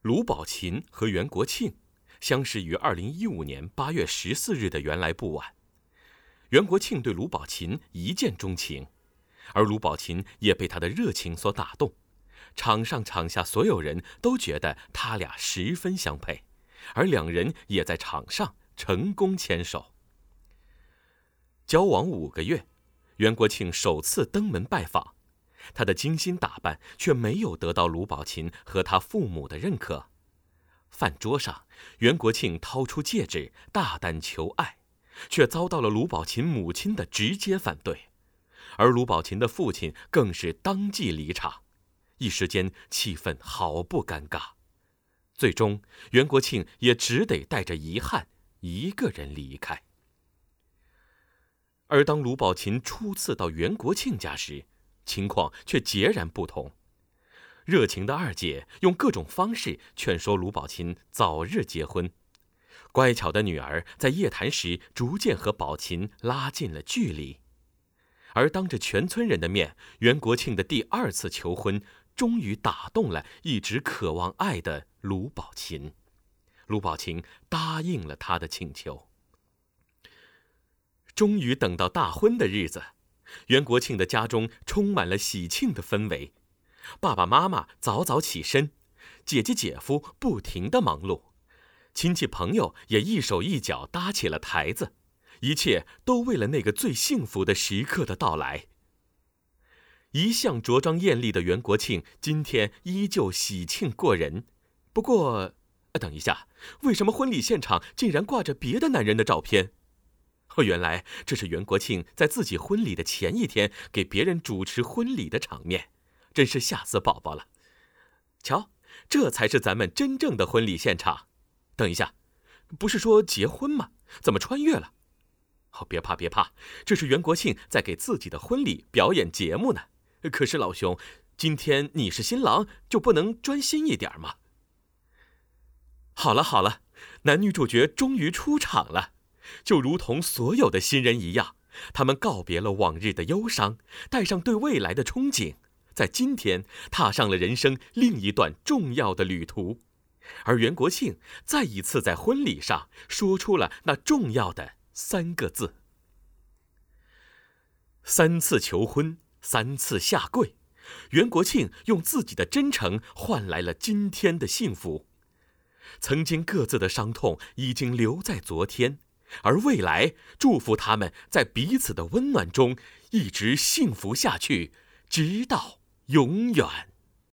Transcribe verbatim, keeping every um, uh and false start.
卢宝琴和袁国庆相识于二零一五年八月十四日的原来不晚。袁国庆对卢宝琴一见钟情，而卢宝琴也被他的热情所打动。场上场下所有人都觉得他俩十分相配，而两人也在场上成功牵手。交往五个月，袁国庆首次登门拜访，他的精心打扮却没有得到卢宝琴和他父母的认可。饭桌上，袁国庆掏出戒指，大胆求爱，却遭到了卢宝琴母亲的直接反对，而卢宝琴的父亲更是当即离场，一时间气氛好不尴尬。最终，袁国庆也只得带着遗憾一个人离开。而当卢宝琴初次到袁国庆家时，情况却截然不同。热情的二姐用各种方式劝说卢宝琴早日结婚，乖巧的女儿在夜谈时逐渐和宝琴拉近了距离。而当着全村人的面，袁国庆的第二次求婚终于打动了一直渴望爱的卢宝琴。卢宝琴答应了他的请求。终于等到大婚的日子，袁国庆的家中充满了喜庆的氛围。爸爸妈妈早早起身，姐姐姐夫不停地忙碌，亲戚朋友也一手一脚搭起了台子，一切都为了那个最幸福的时刻的到来。一向着装艳丽的袁国庆今天依旧喜庆过人。不过，等一下，为什么婚礼现场竟然挂着别的男人的照片？哦，原来这是袁国庆在自己婚礼的前一天给别人主持婚礼的场面，真是吓死宝宝了。瞧，这才是咱们真正的婚礼现场。等一下，不是说结婚吗？怎么穿越了？哦，别怕别怕，这是袁国庆在给自己的婚礼表演节目呢。可是老兄，今天你是新郎，就不能专心一点吗？好了好了，男女主角终于出场了。就如同所有的新人一样，他们告别了往日的忧伤，带上对未来的憧憬，在今天踏上了人生另一段重要的旅途。而袁国庆再一次在婚礼上说出了那重要的三个字：三次求婚，三次下跪。袁国庆用自己的真诚换来了今天的幸福。曾经各自的伤痛已经留在昨天，而未来祝福他们在彼此的温暖中一直幸福下去，直到永远。